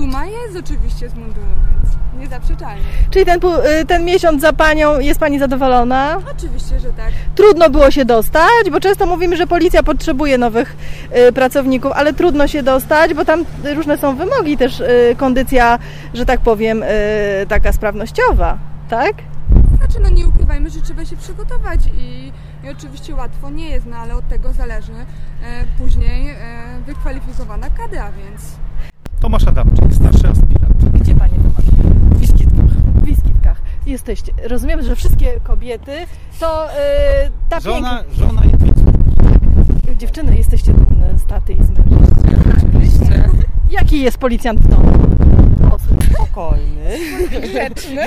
Duma jest oczywiście z munduru, więc niezaprzeczalnie. Czyli ten miesiąc za Panią, jest Pani zadowolona? Oczywiście, że tak. Trudno było się dostać, bo często mówimy, że policja potrzebuje nowych pracowników, ale trudno się dostać, bo tam różne są wymogi, też kondycja, że tak powiem, taka sprawnościowa, tak? Znaczy, no nie ukrywajmy, że trzeba się przygotować i oczywiście łatwo nie jest, no ale od tego zależy później wykwalifikowana kadra, więc... Tomasz Adamczyk, starszy aspirant. Gdzie Panie Tomasz? W Wiskitkach. W Wiskitkach. Jesteście. Rozumiem, że wszystkie kobiety to ta Żona i dwie córki. Tak. Dziewczyny, jesteście dumne z taty i z męża. Oczywiście. Jaki jest policjant w domu? Spokojny. Grzeczny.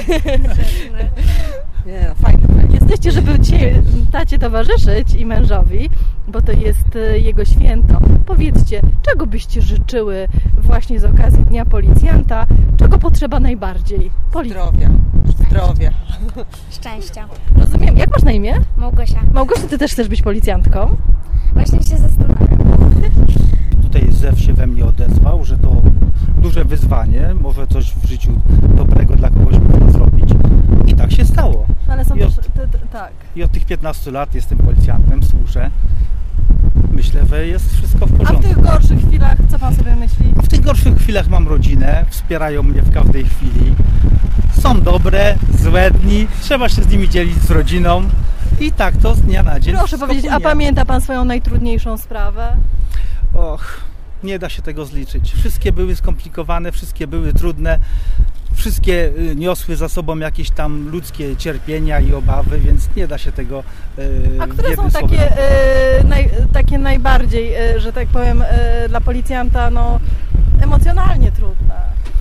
Nie, no, fajny. Jesteście, żeby dzisiaj tacie towarzyszyć i mężowi, bo to jest jego święto. Powiedzcie, czego byście życzyły właśnie z okazji Dnia Policjanta? Czego potrzeba najbardziej? Zdrowia. Szczęścia. Rozumiem. Jak masz na imię? Małgosia. Małgosia, ty też chcesz być policjantką? Właśnie się zastanawiam. Tutaj Zew się we mnie odezwał, że to duże wyzwanie, może coś w życiu dobrego dla kogoś można zrobić. I tak się stało. Ale są I też... tak. I od tych 15 lat jestem policjantem, służę. Myślę, że jest wszystko w A w porządku. tych gorszych chwilach co Pan sobie myśli? A w tych gorszych chwilach mam rodzinę, wspierają mnie w każdej chwili. Są dobre, złe dni, trzeba się z nimi dzielić z rodziną. I tak to z dnia na dzień. Proszę wszystko powiedzieć, a płynie. pamięta Pan swoją najtrudniejszą sprawę? Och, nie da się tego zliczyć. Wszystkie były skomplikowane, wszystkie były trudne. Wszystkie niosły za sobą jakieś tam ludzkie cierpienia i obawy, więc nie da się tego A które są jednym słowem takie najbardziej, że tak powiem, dla policjanta emocjonalnie trudne?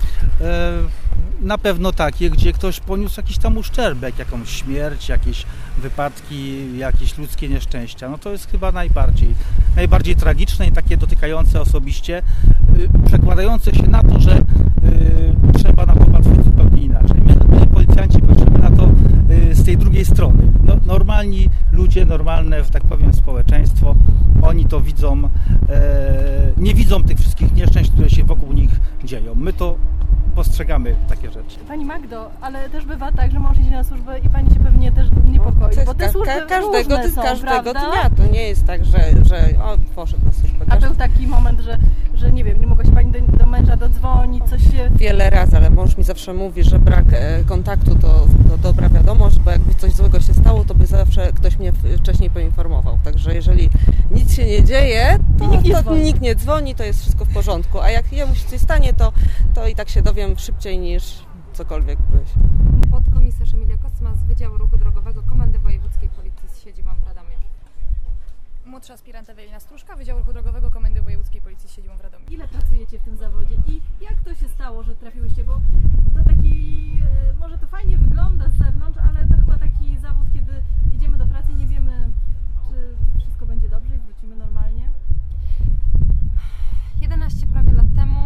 Na pewno takie, gdzie ktoś poniósł jakiś tam uszczerbek, jakąś śmierć, jakieś wypadki, jakieś ludzkie nieszczęścia. No to jest chyba najbardziej tragiczne i takie dotykające osobiście, przekładające się na to, że trzeba na to patrzeć zupełnie inaczej. My policjanci patrzymy na to z tej drugiej strony. No, normalni ludzie, normalne, że tak powiem, społeczeństwo, oni to widzą, nie widzą tych wszystkich nieszczęść, które się wokół nich dzieją. My to postrzegamy takie rzeczy. Pani Magdo, ale też bywa tak, że mąż idzie na służbę i Pani się pewnie też niepokoi, bo te służby różne są, każdego prawda? dnia. To nie jest tak, że poszedł na służbę. A był taki moment, że nie wiem, nie mogła się Pani do męża dodzwonić, coś się... Wiele razy, ale mąż mi zawsze mówi, że brak kontaktu to dobra wiadomość, bo jakby coś złego się stało, to by zawsze ktoś mnie wcześniej poinformował. Także jeżeli nic się nie dzieje, to nikt nie dzwoni, to jest wszystko w porządku. A jak jemu się coś stanie, to i tak się dowiem szybciej niż cokolwiek byś. Podkomisarz Emilia Kocma z Wydziału Ruchu Drogowego Komendy Wojewódzkiej Policji z siedzibą w Radomiu. Młodsza aspirant Ewelina Stróżka, Wydziału Ruchu Drogowego Komendy Wojewódzkiej Policji z siedzibą w Radomiu. Ile pracujecie w tym zawodzie i jak to się stało, że trafiłyście, bo to taki, może to fajnie wygląda z zewnątrz, ale to chyba taki zawód, kiedy idziemy do pracy i nie wiemy, czy wszystko będzie dobrze i wrócimy normalnie. 11 prawie lat temu.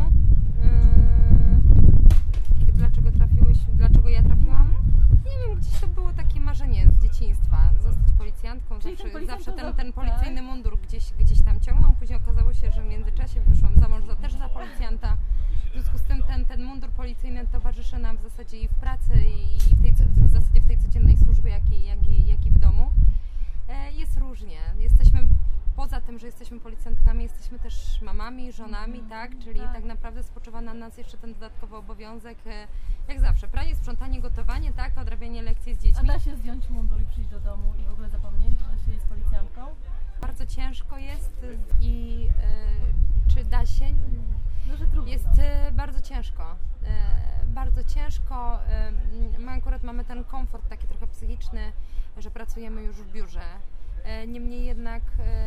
Dlaczego ja trafiłam? Nie wiem, gdzieś to było takie marzenie z dzieciństwa, zostać policjantką. Zawsze ten policyjny mundur gdzieś tam ciągnął. Później okazało się, że w międzyczasie wyszłam za mąż też za policjanta. W związku z tym ten mundur policyjny towarzyszy nam w zasadzie i w pracy, i w zasadzie w tej codziennej służbie, jak i w domu. Jest różnie. Poza tym, że jesteśmy policjantkami, jesteśmy też mamami, żonami, tak? Czyli tak naprawdę spoczywa na nas jeszcze ten dodatkowy obowiązek, jak zawsze, pranie, sprzątanie, gotowanie, tak? Odrabianie lekcji z dziećmi. A da się zdjąć mundur i przyjść do domu i w ogóle zapomnieć, że się jest policjantką? Bardzo ciężko jest i czy da się? Jest bardzo ciężko. Bardzo ciężko. My akurat mamy ten komfort taki trochę psychiczny, że pracujemy już w biurze. Niemniej jednak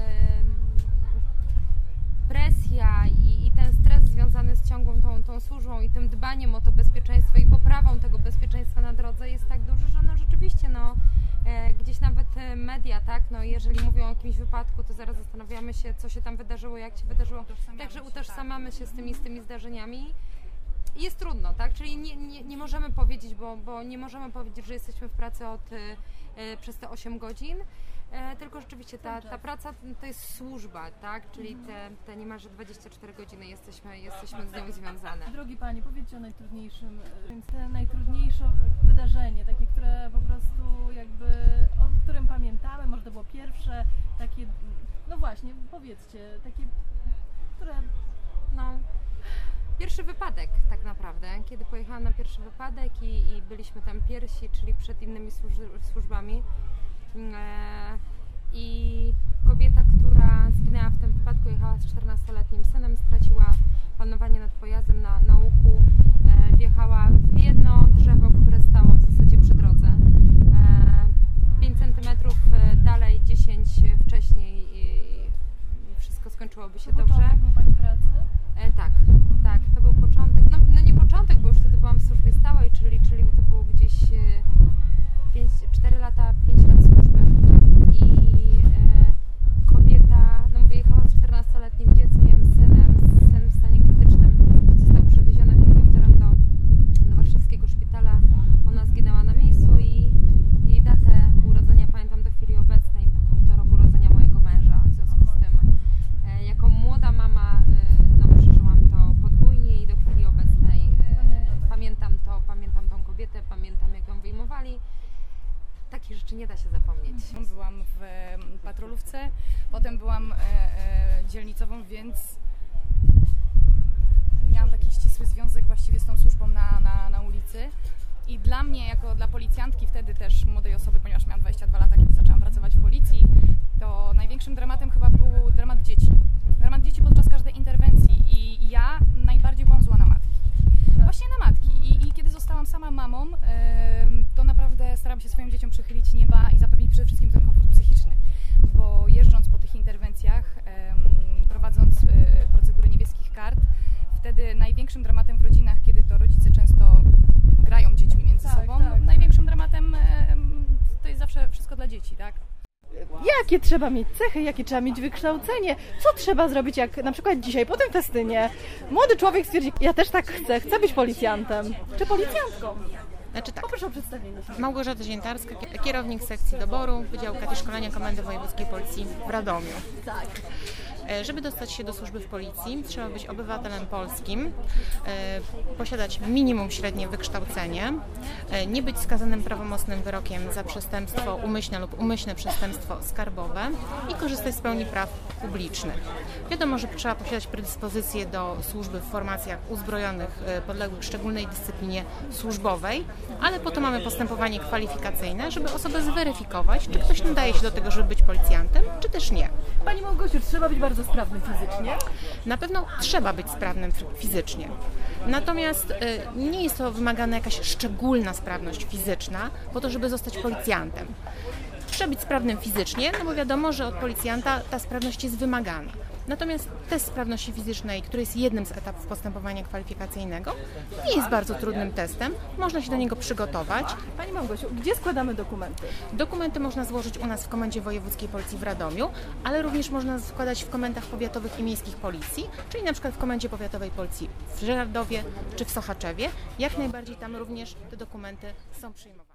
presja i ten stres związany z ciągłą tą służbą i tym dbaniem o to bezpieczeństwo i poprawą tego bezpieczeństwa na drodze jest tak duży, że rzeczywiście gdzieś nawet media, tak, jeżeli mówią o jakimś wypadku, to zaraz zastanawiamy się, co się tam wydarzyło, jak się wydarzyło. Także utożsamiamy się z tymi zdarzeniami. I jest trudno, tak? Czyli nie możemy powiedzieć, bo nie możemy powiedzieć, że jesteśmy w pracy przez te 8 godzin. Tylko rzeczywiście ta praca to jest służba, tak? Czyli te niemalże 24 godziny jesteśmy z nią związane. Drogi Panie, powiedzcie o najtrudniejszym, te najtrudniejsze wydarzenie, takie, które po prostu jakby, o którym pamiętamy, może to było pierwsze, takie, no właśnie, powiedzcie, takie, które... No, pierwszy wypadek tak naprawdę, kiedy pojechałam na pierwszy wypadek i byliśmy tam pierwsi, czyli przed innymi służbami. I kobieta, która zginęła w tym wypadku, jechała z 14-letnim synem, straciła panowanie nad pojazdem na łuku, wjechała w jedno drzewo, które stało w zasadzie przy drodze. 5 cm dalej, 10 wcześniej i wszystko skończyłoby się dobrze. Początek był Pani pracy? Tak, to był początek, no nie początek, bo już wtedy byłam w służbie stałej, czyli to było gdzieś 4 lata, 5 lat służby i kobieta, no mówię, jechała z 14-letnim dzieckiem, syn w stanie krytycznym, został przewieziony helikopterem do warszawskiego szpitala, ona zginęła na miejscu i jej datę urodzenia pamiętam do chwili obecnej, bo był to rok urodzenia mojego męża, w związku z tym jako młoda mama przeżyłam to podwójnie i do chwili obecnej pamiętam tą kobietę, pamiętam jak ją wyjmowali. Takich rzeczy nie da się zapomnieć. Byłam w patrolówce, potem byłam dzielnicową, więc miałam taki ścisły związek właściwie z tą służbą na ulicy. I dla mnie, jako dla policjantki, wtedy też młodej osoby, ponieważ miałam 22 lata, kiedy zaczęłam pracować w policji, to największym dramatem chyba był dramat dzieci. Dramat dzieci podczas każdej interwencji i ja najbardziej byłam zła na matki. Właśnie na matki. I kiedy zostałam sama mamą, to naprawdę staram się swoim dzieciom przychylić nieba i zapewnić przede wszystkim ten komfort psychiczny. Bo jeżdżąc po tych interwencjach, prowadząc procedurę niebieskich kart, wtedy największym dramatem w rodzinach, kiedy to rodzice często grają dziećmi między sobą, największym dramatem to jest zawsze wszystko dla dzieci, tak? Jakie trzeba mieć cechy, jakie trzeba mieć wykształcenie, co trzeba zrobić, jak na przykład dzisiaj po tym festynie młody człowiek stwierdzi, ja też tak chcę być policjantem, czy policjantką. Znaczy tak, Poproszę o przedstawienie się. Małgorzata Ziętarska, kierownik sekcji doboru Wydziału Kat i Szkolenia Komendy Wojewódzkiej Policji w Radomiu. Tak. Żeby dostać się do służby w policji, trzeba być obywatelem polskim, posiadać minimum średnie wykształcenie, nie być skazanym prawomocnym wyrokiem za przestępstwo umyślne lub umyślne przestępstwo skarbowe i korzystać z pełni praw publicznych. Wiadomo, że trzeba posiadać predyspozycje do służby w formacjach uzbrojonych podległych szczególnej dyscyplinie służbowej, ale po to mamy postępowanie kwalifikacyjne, żeby osobę zweryfikować, czy ktoś nadaje się do tego, żeby być policjantem, czy też nie. Pani Małgosiu, trzeba być bardzo sprawnym fizycznie? Na pewno trzeba być sprawnym fizycznie. Natomiast nie jest to wymagana jakaś szczególna sprawność fizyczna po to, żeby zostać policjantem. Trzeba być sprawnym fizycznie, no bo wiadomo, że od policjanta ta sprawność jest wymagana. Natomiast test sprawności fizycznej, który jest jednym z etapów postępowania kwalifikacyjnego, nie jest bardzo trudnym testem. Można się do niego przygotować. Pani Małgosiu, gdzie składamy dokumenty? Dokumenty można złożyć u nas w Komendzie Wojewódzkiej Policji w Radomiu, ale również można składać w komendach powiatowych i miejskich policji, czyli na przykład w Komendzie Powiatowej Policji w Żeradowie czy w Sochaczewie. Jak najbardziej tam również te dokumenty są przyjmowane.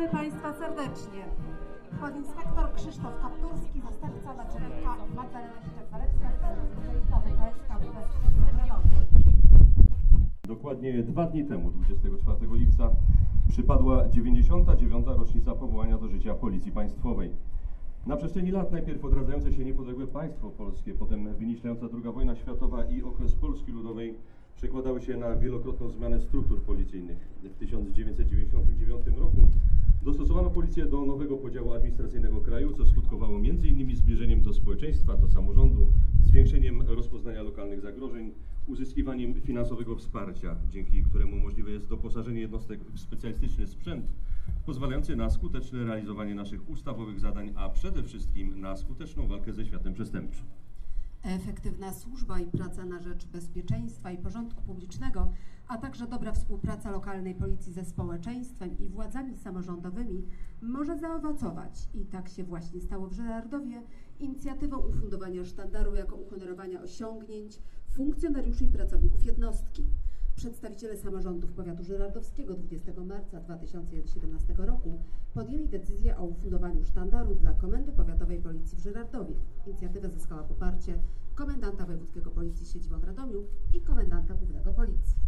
Witamy Państwa serdecznie. Podinspektor Krzysztof Kapturski, zastępca naczelnika Magdalena Siczek-Walecka, specjalista WPSK w Radomiu. Dokładnie 2 dni temu, 24 lipca, przypadła 99. rocznica powołania do życia Policji Państwowej. Na przestrzeni lat najpierw odradzające się niepodległe państwo polskie, potem wyniszczająca II wojna światowa i okres Polski Ludowej przekładały się na wielokrotną zmianę struktur policyjnych. W 1999 roku dostosowano policję do nowego podziału administracyjnego kraju, co skutkowało m.in. zbliżeniem do społeczeństwa, do samorządu, zwiększeniem rozpoznania lokalnych zagrożeń, uzyskiwaniem finansowego wsparcia, dzięki któremu możliwe jest doposażenie jednostek w specjalistyczny sprzęt, pozwalający na skuteczne realizowanie naszych ustawowych zadań, a przede wszystkim na skuteczną walkę ze światem przestępczym. Efektywna służba i praca na rzecz bezpieczeństwa i porządku publicznego, a także dobra współpraca lokalnej policji ze społeczeństwem i władzami samorządowymi może zaowocować, i tak się właśnie stało w Żyrardowie, inicjatywą ufundowania sztandaru jako uhonorowania osiągnięć funkcjonariuszy i pracowników jednostki. Przedstawiciele samorządów powiatu żyrardowskiego 20 marca 2017 roku podjęli decyzję o ufundowaniu sztandaru dla Komendy Powiatowej Policji w Żyrardowie. Inicjatywa zyskała poparcie komendanta wojewódzkiego Policji z siedzibą w Radomiu i komendanta głównego Policji.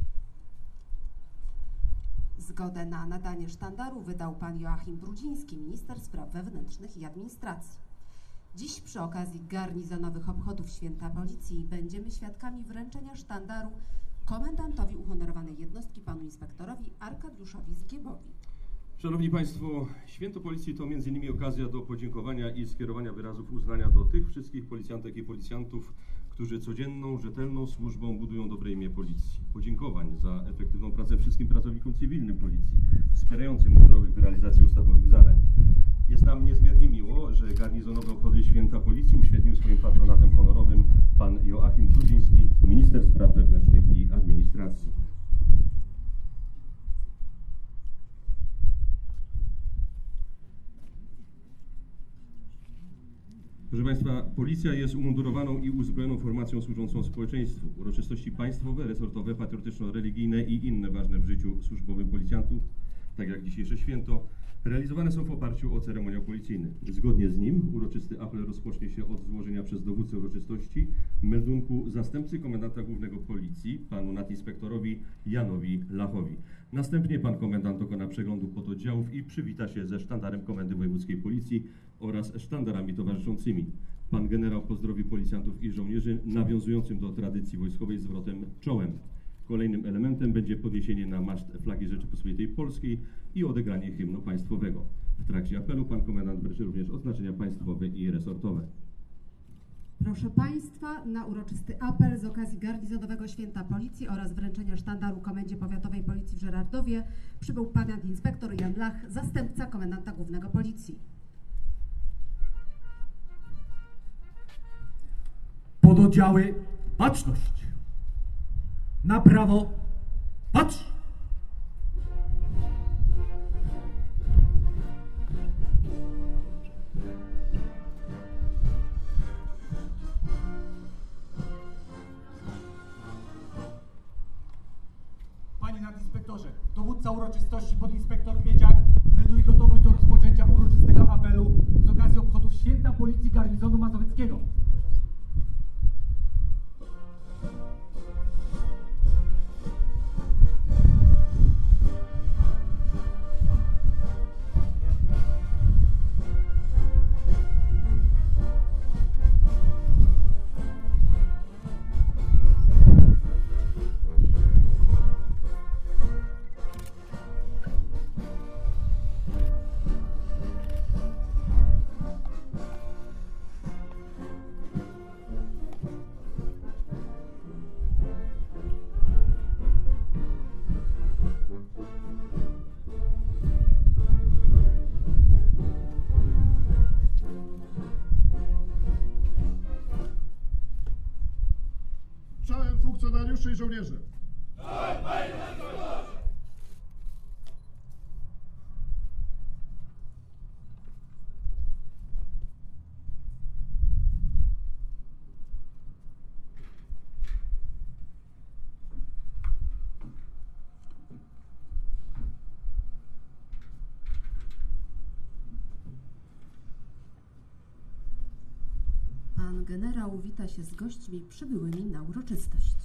Zgodę na nadanie sztandaru wydał pan Joachim Brudziński, minister spraw wewnętrznych i administracji. Dziś przy okazji garnizonowych obchodów Święta Policji będziemy świadkami wręczenia sztandaru komendantowi uhonorowanej jednostki, panu inspektorowi Arkadiuszowi Zgiebowi. Szanowni Państwo, Święto Policji to m.in. okazja do podziękowania i skierowania wyrazów uznania do tych wszystkich policjantek i policjantów, którzy codzienną, rzetelną służbą budują dobre imię Policji. Podziękowań za efektywną pracę wszystkim pracownikom cywilnym Policji, wspierającym mundurowych w realizacji ustawowych zadań. Jest nam niezmiernie miło, że garnizonowe obchody Święta Policji uświetnił swoim patronatem honorowym pan Joachim Brudziński, minister spraw wewnętrznych i administracji. Proszę Państwa, Policja jest umundurowaną i uzbrojoną formacją służącą społeczeństwu. Uroczystości państwowe, resortowe, patriotyczno-religijne i inne ważne w życiu służbowym policjantów, tak jak dzisiejsze święto, realizowane są w oparciu o ceremoniał policyjny. Zgodnie z nim uroczysty apel rozpocznie się od złożenia przez dowódcę uroczystości meldunku zastępcy komendanta głównego Policji, panu nadinspektorowi Janowi Lachowi. Następnie pan komendant dokona przeglądu pododdziałów i przywita się ze sztandarem Komendy Wojewódzkiej Policji oraz sztandarami towarzyszącymi. Pan generał pozdrowi policjantów i żołnierzy, nawiązującym do tradycji wojskowej zwrotem czołem. Kolejnym elementem będzie podniesienie na maszt flagi Rzeczypospolitej Polskiej i odegranie hymnu państwowego. W trakcie apelu pan komendant wręczy również oznaczenia państwowe i resortowe. Proszę Państwa, na uroczysty apel z okazji garnizonowego Święta Policji oraz wręczenia sztandaru Komendzie Powiatowej Policji w Żyrardowie przybył pan inspektor Jan Lach, zastępca komendanta głównego Policji. Pododdziały, baczność! Na prawo, patrz! Panie nadinspektorze, dowódca uroczystości podinspektor Kmieciak melduje gotowość do rozpoczęcia uroczystego apelu z okazji obchodów Święta Policji Garnizonu Mazowieckiego. Czołem funkcjonariuszy i żołnierze. wita się z gośćmi przybyłymi na uroczystość.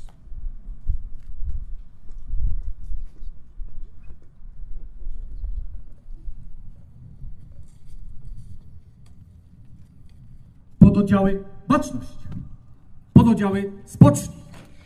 Pododdziały baczność. Pododdziały spocznij.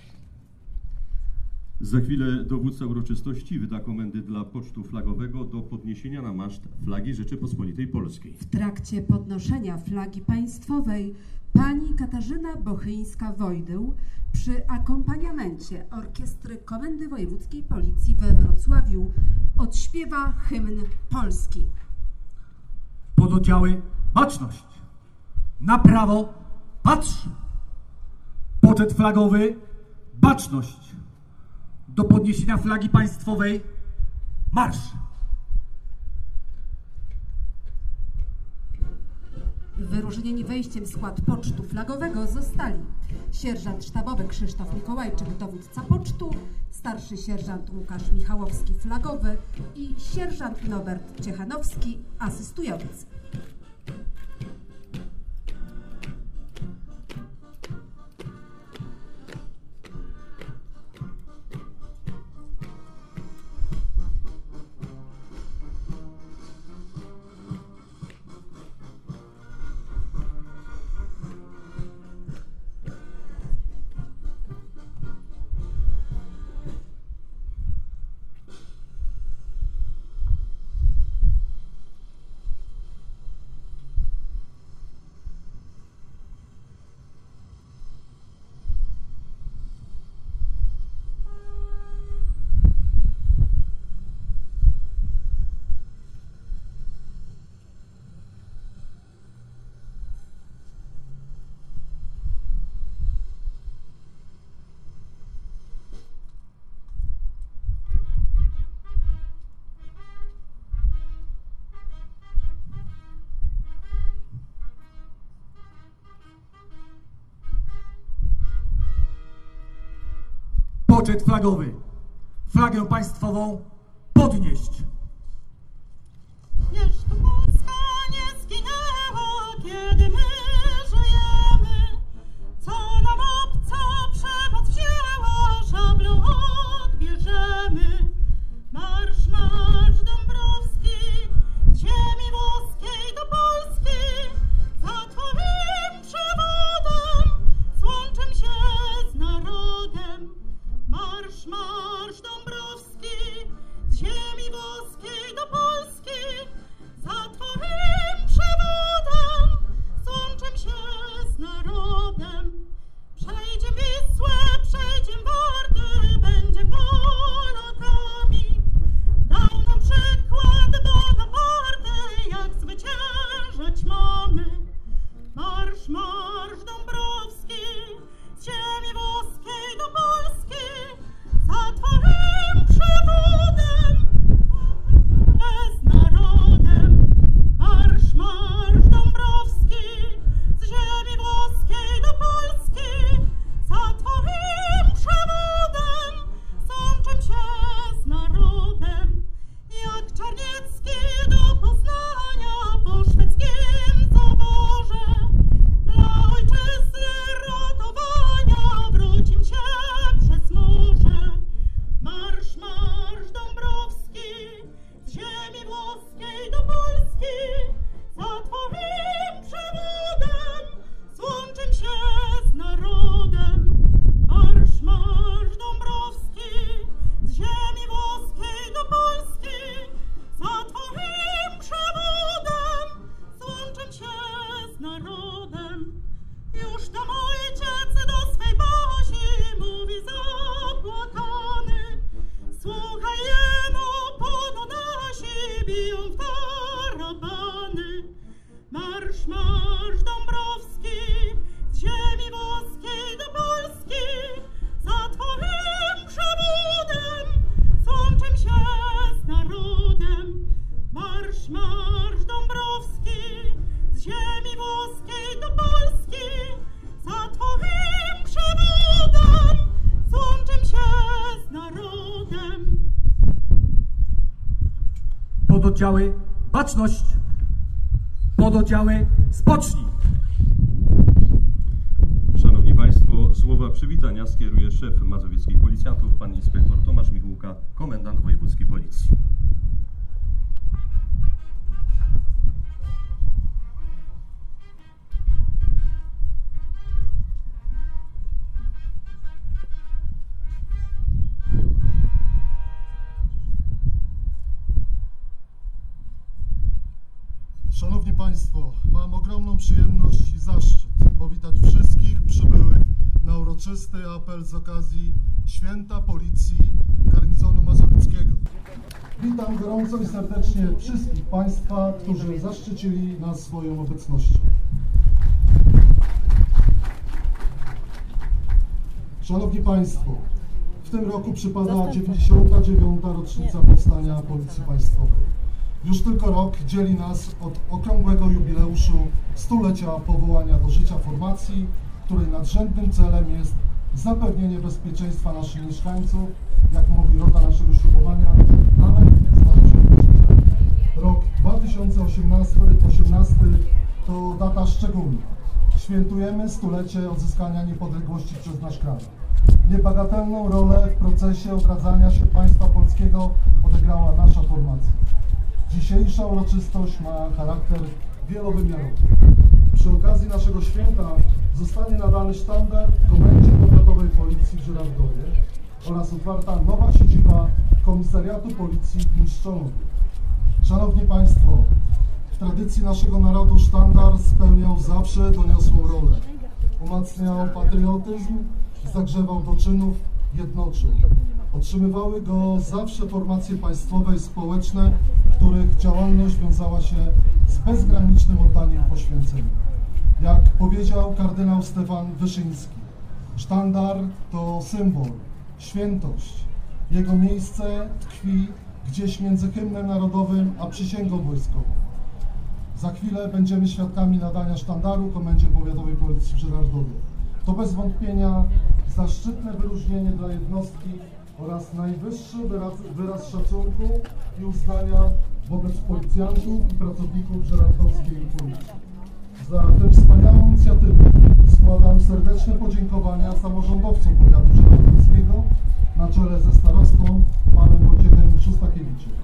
Za chwilę dowódca uroczystości wyda komendy dla pocztu flagowego do podniesienia na maszt flagi Rzeczypospolitej Polskiej. W trakcie podnoszenia flagi państwowej pani Katarzyna Bochyńska-Wojdył przy akompaniamencie Orkiestry Komendy Wojewódzkiej Policji we Wrocławiu odśpiewa hymn Polski. Pododdziały baczność. Na prawo patrz. Poczet flagowy baczność. Do podniesienia flagi państwowej marsz. Wyróżnieni wejściem w skład pocztu flagowego zostali sierżant sztabowy Krzysztof Mikołajczyk, dowódca pocztu, starszy sierżant Łukasz Michałowski, flagowy i sierżant Norbert Ciechanowski, asystujący. Poczet flagowy. Flagę państwową podnieść. Jeszcze Polska nie zginęła, kiedy my żyjemy. Co nam obca przemoc wzięła, szablą odbierzemy. Marsz, marsz Dąbrowski, z ziemi włoskiej do Polski. Za twoim przewodem złączę się z narodem. Marsz, marsz Dąbrowski, z ziemi włoskiej do Polski. Za twoim przewodem złączę się z narodem. Przejdziem Wisłę, przejdziem Warty, będziem Polakami. Dał nam przykład Bonaparte, jak zwyciężać mamy. Marsz, marsz Dąbrowski, z ziemi włoskiej do Polski. Za twoim przewodem z narodem. Marsz, marsz Dąbrowski, z ziemi włoskiej do Polski. Za twoim przewodem złączę się z narodem. Jak Czarniecki do Poznania po szwedzkim zaborze. Dla ojczyzny ratowania wrócim się przez morze. Marsz, marsz Dąbrowski, z ziemi włoskiej do Polski. Za twoim przewodem złączę się z narodem. Marsz, marsz Dąbrowski, z ziemi włoskiej do Polski. Za twoim przewodem złączę się z narodem. Już tam ojciec do swej Basi mówi zapłakany. Słuchaj jeno, pono nasi biją w tarabany. Marsz, marsz Dąbrowski, z ziemi włoskiej do Polski. Za twoim przewodem złączę się z narodem. Marsz, marsz Dąbrowski, z ziemi włoskiej do Polski. Za twoim przewodem złączę się z narodem. Pododdziały baczność. Pododdziały spocznij. przywitania skieruje szef mazowieckich policjantów, pan inspektor Tomasz Michułka, komendant wojewódzki policji. Szanowni Państwo, mam ogromną przyjemność i zaszczyt powitać wszystkich przybyłych na uroczysty apel z okazji Święta Policji Garnizonu Mazowieckiego. Witam gorąco i serdecznie wszystkich Państwa, którzy zaszczycili nas swoją obecnością. Szanowni Państwo, w tym roku przypada 99. rocznica powstania Policji Państwowej. Już tylko rok dzieli nas od okrągłego jubileuszu stulecia powołania do życia formacji, której nadrzędnym celem jest zapewnienie bezpieczeństwa naszych mieszkańców, jak mówi rota naszego ślubowania, nawet z naruszeniem życia. Rok 2018 to data szczególna. Świętujemy stulecie odzyskania niepodległości przez nasz kraj. Niebagatelną rolę w procesie odradzania się państwa polskiego odegrała nasza formacja. Dzisiejsza uroczystość ma charakter wielowymiarowy. Przy okazji naszego święta zostanie nadany sztandar Komendzie Powiatowej Policji w Żyrardowie oraz otwarta nowa siedziba Komisariatu Policji w Miszczonowie. Szanowni Państwo, w tradycji naszego narodu sztandar spełniał zawsze doniosłą rolę. Umacniał patriotyzm, zagrzewał do czynów, jednoczył. Otrzymywały go zawsze formacje państwowe i społeczne, których działalność wiązała się z bezgranicznym oddaniem i poświęceniem. Jak powiedział kardynał Stefan Wyszyński, sztandar to symbol, świętość. Jego miejsce tkwi gdzieś między hymnem narodowym a przysięgą wojskową. Za chwilę będziemy świadkami nadania sztandaru Komendzie Powiatowej Policji w Żyrardowie. To bez wątpienia zaszczytne wyróżnienie dla jednostki oraz najwyższy wyraz szacunku i uznania wobec policjantów i pracowników żyrardowskiej policji. Za tę wspaniałą inicjatywę składam serdeczne podziękowania samorządowcom powiatu żyrardowskiego na czele ze starostą panem Wojciechem Szustakiewiczem.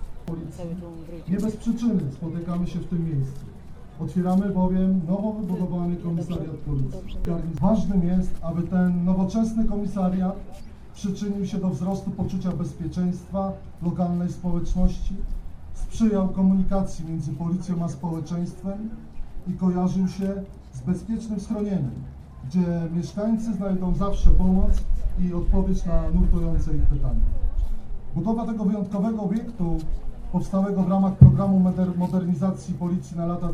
Nie bez przyczyny spotykamy się w tym miejscu. Otwieramy bowiem nowo wybudowany komisariat policji. Ważnym jest, aby ten nowoczesny komisariat przyczynił się do wzrostu poczucia bezpieczeństwa lokalnej społeczności, sprzyjał komunikacji między policją a społeczeństwem i kojarzył się z bezpiecznym schronieniem, gdzie mieszkańcy znajdą zawsze pomoc i odpowiedź na nurtujące ich pytania. Budowa tego wyjątkowego obiektu powstałego w ramach programu modernizacji policji na lata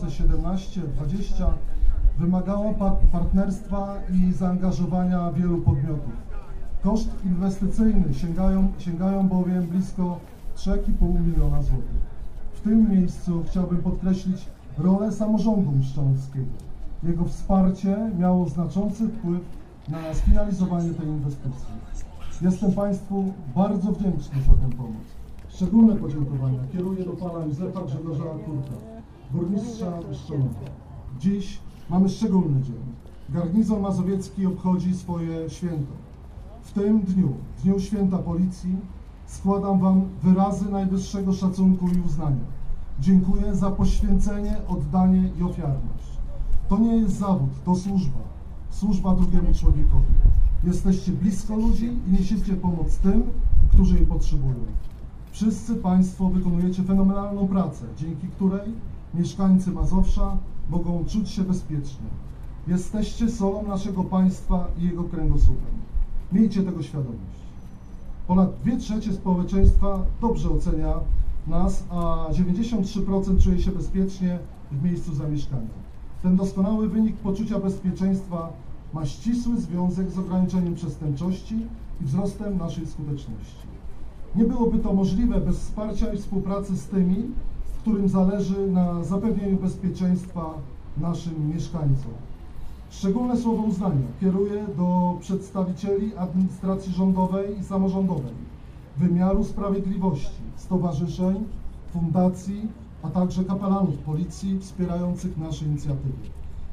2017-2020 wymagało partnerstwa i zaangażowania wielu podmiotów. Koszt inwestycyjny sięgają bowiem blisko 3,5 miliona złotych. W tym miejscu chciałbym podkreślić rolę samorządu miszczanowskiego. Jego wsparcie miało znaczący wpływ na sfinalizowanie tej inwestycji. Jestem Państwu bardzo wdzięczny za tę pomoc. Szczególne podziękowania kieruję do pana Józefa Grzegorza Kurka, burmistrza Miszczonowa. Dziś mamy szczególny dzień. Garnizon Mazowiecki obchodzi swoje święto. W tym dniu, Dniu Święta Policji, składam Wam wyrazy najwyższego szacunku i uznania. Dziękuję za poświęcenie, oddanie i ofiarność. To nie jest zawód, to służba. Służba drugiemu człowiekowi. Jesteście blisko ludzi i niesiecie pomoc tym, którzy jej potrzebują. Wszyscy Państwo wykonujecie fenomenalną pracę, dzięki której mieszkańcy Mazowsza mogą czuć się bezpiecznie. Jesteście solą naszego państwa i jego kręgosłupem. Miejcie tego świadomość. Ponad 2/3 społeczeństwa dobrze ocenia nas, a 93% czuje się bezpiecznie w miejscu zamieszkania. Ten doskonały wynik poczucia bezpieczeństwa ma ścisły związek z ograniczeniem przestępczości i wzrostem naszej skuteczności. Nie byłoby to możliwe bez wsparcia i współpracy z tymi, którym zależy na zapewnieniu bezpieczeństwa naszym mieszkańcom. Szczególne słowo uznania kieruję do przedstawicieli administracji rządowej i samorządowej, wymiaru sprawiedliwości, stowarzyszeń, fundacji, a także kapelanów policji wspierających nasze inicjatywy.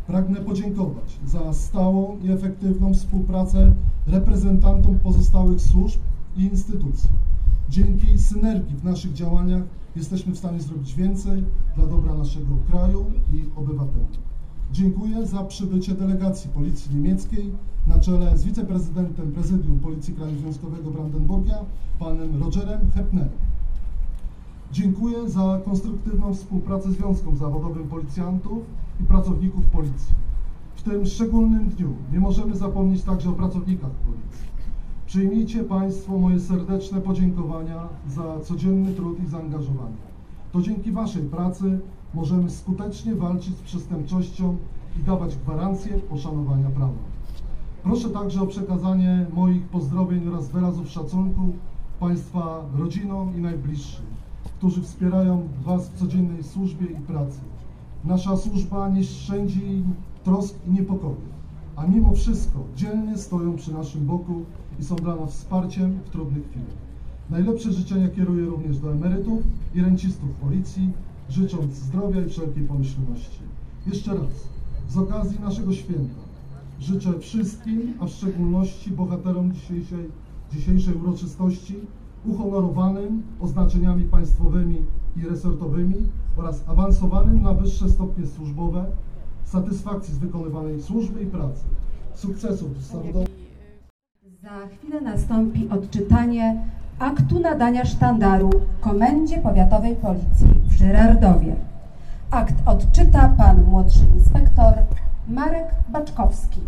Pragnę podziękować za stałą i efektywną współpracę reprezentantom pozostałych służb i instytucji. Dzięki synergii w naszych działaniach jesteśmy w stanie zrobić więcej dla dobra naszego kraju i obywateli. Dziękuję za przybycie delegacji Policji Niemieckiej na czele z wiceprezydentem Prezydium Policji Kraju Związkowego Brandenburgia, panem Rogerem Hepnerem. Dziękuję za konstruktywną współpracę związkom zawodowym policjantów i pracowników Policji. W tym szczególnym dniu nie możemy zapomnieć także o pracownikach Policji. Przyjmijcie Państwo moje serdeczne podziękowania za codzienny trud i zaangażowanie. To dzięki Waszej pracy możemy skutecznie walczyć z przestępczością i dawać gwarancję poszanowania prawa. Proszę także o przekazanie moich pozdrowień oraz wyrazów szacunku Państwa rodzinom i najbliższym, którzy wspierają Was w codziennej służbie i pracy. Nasza służba nie szczędzi im trosk i niepokojów, a mimo wszystko dzielnie stoją przy naszym boku i są dla nas wsparciem w trudnych chwilach. Najlepsze życzenia kieruję również do emerytów i rencistów Policji, życząc zdrowia i wszelkiej pomyślności. Jeszcze raz, z okazji naszego święta życzę wszystkim, a w szczególności bohaterom dzisiejszej uroczystości, uhonorowanym oznaczeniami państwowymi i resortowymi oraz awansowanym na wyższe stopnie służbowe, satysfakcji z wykonywanej służby i pracy, sukcesów zawodowych. Za chwilę nastąpi odczytanie aktu nadania sztandaru Komendzie Powiatowej Policji w Żyrardowie. Akt odczyta pan młodszy inspektor Marek Baczkowski.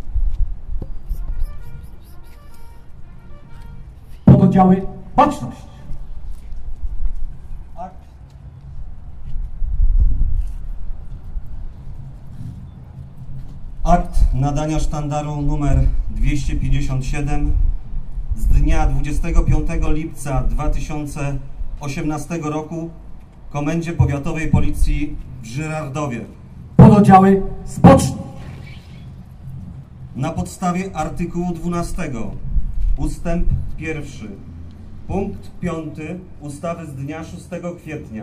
Pododdziały baczność. Akt nadania sztandaru numer 257 z dnia 25 lipca 2018 roku Komendzie Powiatowej Policji w Żyrardowie. Pododdziały zboczni. Na podstawie artykułu 12 ustęp 1 punkt 5 ustawy z dnia 6 kwietnia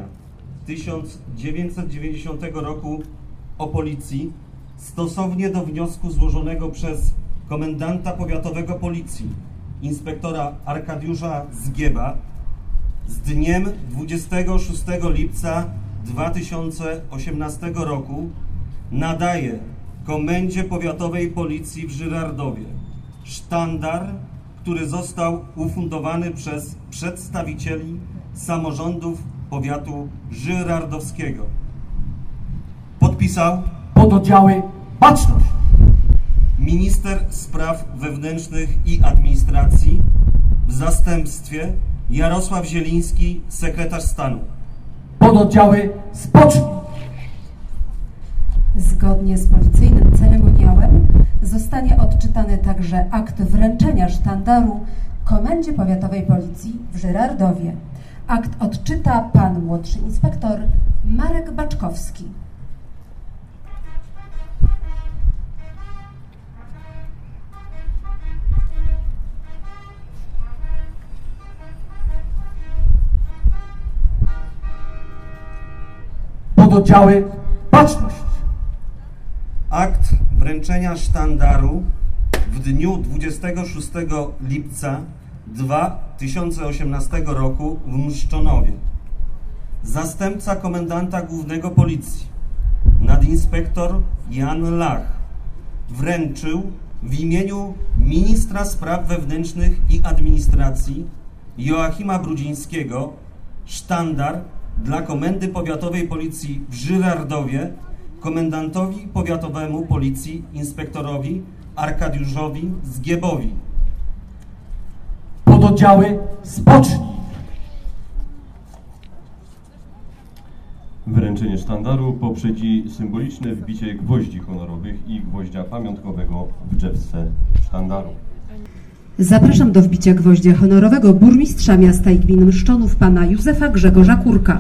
1990 roku o Policji, stosownie do wniosku złożonego przez komendanta powiatowego Policji, inspektora Arkadiusza Zgieba, z dniem 26 lipca 2018 roku nadaje Komendzie Powiatowej Policji w Żyrardowie sztandar, który został ufundowany przez przedstawicieli samorządów powiatu żyrardowskiego. Podpisał pododdziały baczność. Minister Spraw Wewnętrznych i Administracji w zastępstwie Jarosław Zieliński, sekretarz stanu. Pododdziały zboczni. Zgodnie z policyjnym ceremoniałem zostanie odczytany także akt wręczenia sztandaru Komendzie Powiatowej Policji w Żyrardowie. Akt odczyta pan młodszy inspektor Marek Baczkowski. Pododdziały baczność. Akt wręczenia sztandaru w dniu 26 lipca 2018 roku w Mszczonowie. Zastępca komendanta głównego Policji, nadinspektor Jan Lach, wręczył w imieniu ministra spraw wewnętrznych i administracji Joachima Brudzińskiego sztandar dla Komendy Powiatowej Policji w Żyrardowie komendantowi powiatowemu Policji inspektorowi Arkadiuszowi Zgiebowi. Pododdziały zboczni. Wręczenie sztandaru poprzedzi symboliczne wbicie gwoździ honorowych i gwoździa pamiątkowego w drzewce sztandaru. Zapraszam do wbicia gwoździa honorowego burmistrza miasta i gminy Mszczonów pana Józefa Grzegorza Kurka.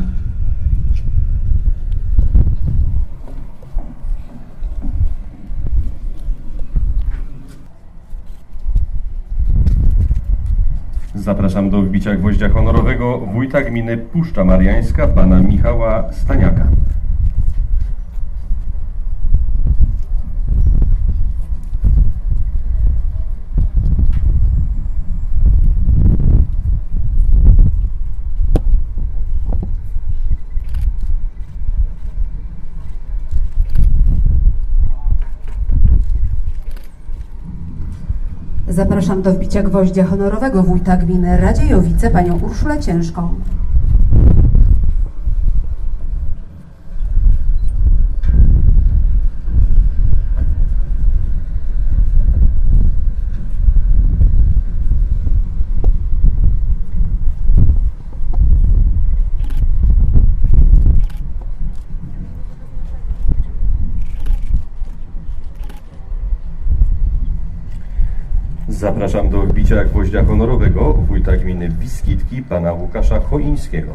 Zapraszam do wbicia gwoździa honorowego wójta gminy Puszcza Mariańska, pana Michała Staniaka. Zapraszam do wbicia gwoździa honorowego wójta gminy Radziejowice, panią Urszulę Ciężką. Zapraszam do wbicia gwoździa honorowego wójta gminy Biskitki, pana Łukasza Choińskiego.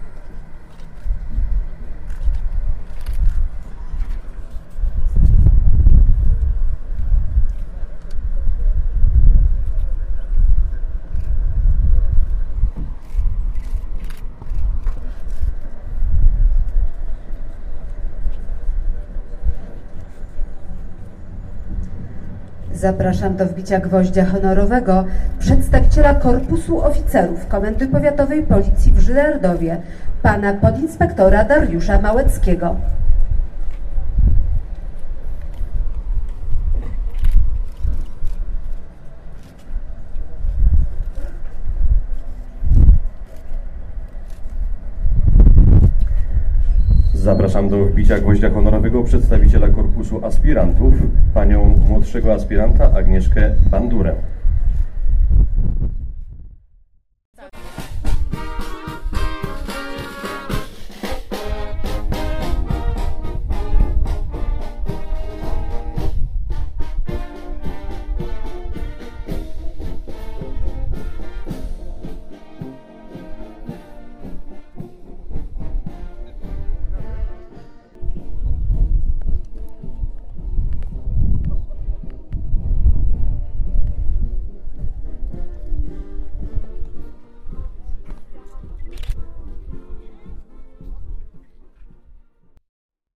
Zapraszam do wbicia gwoździa honorowego przedstawiciela Korpusu Oficerów Komendy Powiatowej Policji w Żylerdowie, pana podinspektora Dariusza Małeckiego. Zapraszam do wbicia gwoździa honorowego przedstawiciela Korpusu Aspirantów, panią młodszego aspiranta Agnieszkę Bandurę.